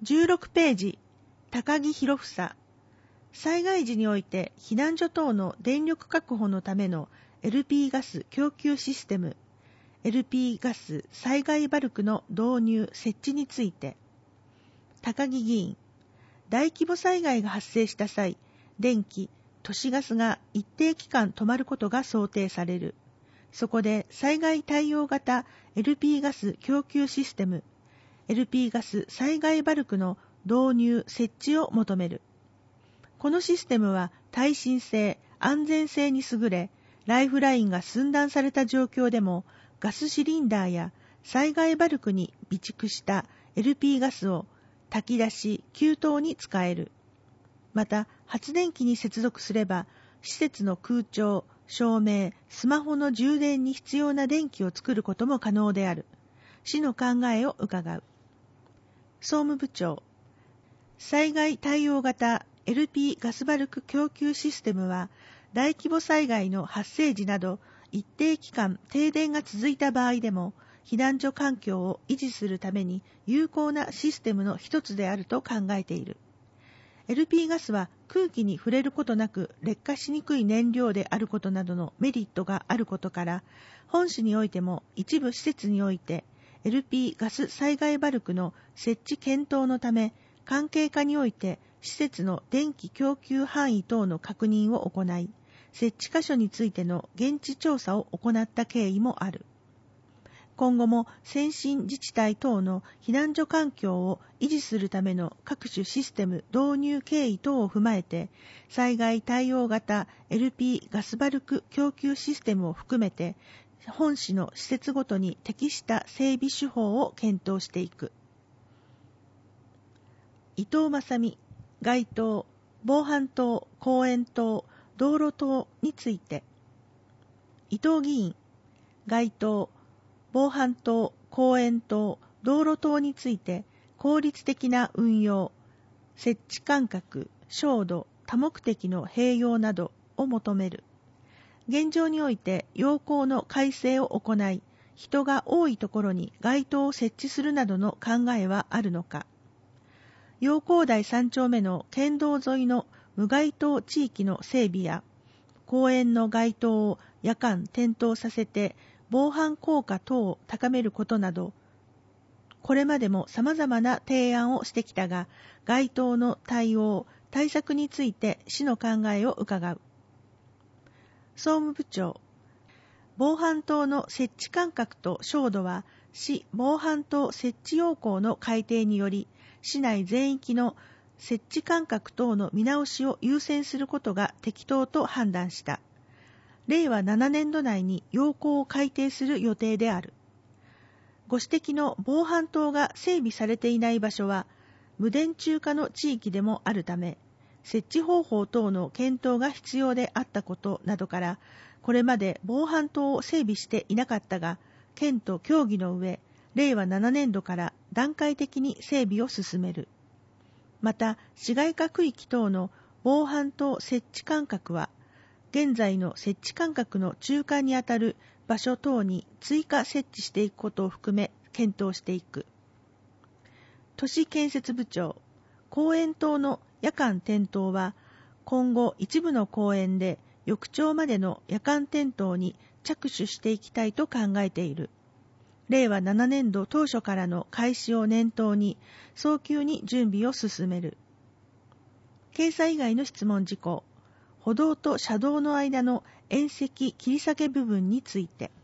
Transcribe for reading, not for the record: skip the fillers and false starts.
16ページ、高木博房。災害時において避難所等の電力確保のための LP ガス供給システム、LP ガス災害バルクの導入・設置について、高木議員、大規模災害が発生した際、電気、都市ガスが一定期間止まることが想定される。そこで災害対応型 LP ガス供給システム、LP ガス災害バルクの導入・設置を求める。このシステムは耐震性、安全性に優れ、ライフラインが寸断された状況でも、ガスシリンダーや災害バルクに備蓄した LP ガスを炊き出し、給湯に使える。また、発電機に接続すれば、施設の空調、照明、スマホの充電に必要な電気を作ることも可能である。市の考えを伺う。総務部長、災害対応型 LP ガスバルク供給システムは、大規模災害の発生時など、一定期間停電が続いた場合でも、避難所環境を維持するために有効なシステムの一つであると考えている。LP ガスは空気に触れることなく劣化しにくい燃料であることなどのメリットがあることから、本市においても一部施設において、LP ガス災害バルクの設置検討のため、関係課において施設の電気供給範囲等の確認を行い、設置箇所についての現地調査を行った経緯もある。今後も先進自治体等の避難所環境を維持するための各種システム導入経緯等を踏まえて、災害対応型 LP ガスバルク供給システムを含めて、本市の施設ごとに適した整備手法を検討していく。伊藤正美、街灯、防犯灯、公園灯、道路灯について、伊藤議員、街灯、防犯灯、公園灯、道路灯について効率的な運用、設置間隔、照度、多目的の併用などを求める。現状において要項の改正を行い、人が多いところに街灯を設置するなどの考えはあるのか。陽光台3丁目の県道沿いの無街灯地域の整備や、公園の街灯を夜間点灯させて防犯効果等を高めることなど、これまでも様々な提案をしてきたが、街灯の対応、対策について市の考えを伺う。総務部長、防犯灯の設置間隔と照度は、市防犯灯設置要項の改定により、市内全域の設置間隔等の見直しを優先することが適当と判断した。令和7年度内に要項を改定する予定である。ご指摘の防犯灯が整備されていない場所は、無電柱化の地域でもあるため、設置方法等の検討が必要であったことなどから、これまで防犯灯を整備していなかったが、県と協議の上、令和7年度から段階的に整備を進める。また、市街化区域等の防犯灯設置間隔は、現在の設置間隔の中間にあたる場所等に追加設置していくことを含め検討していく。都市建設部長、公園灯の夜間点灯は、今後一部の公園で翌朝までの夜間点灯に着手していきたいと考えている。令和7年度当初からの開始を念頭に、早急に準備を進める。掲載以外の質問事項、歩道と車道の間の縁石切り下げ部分について。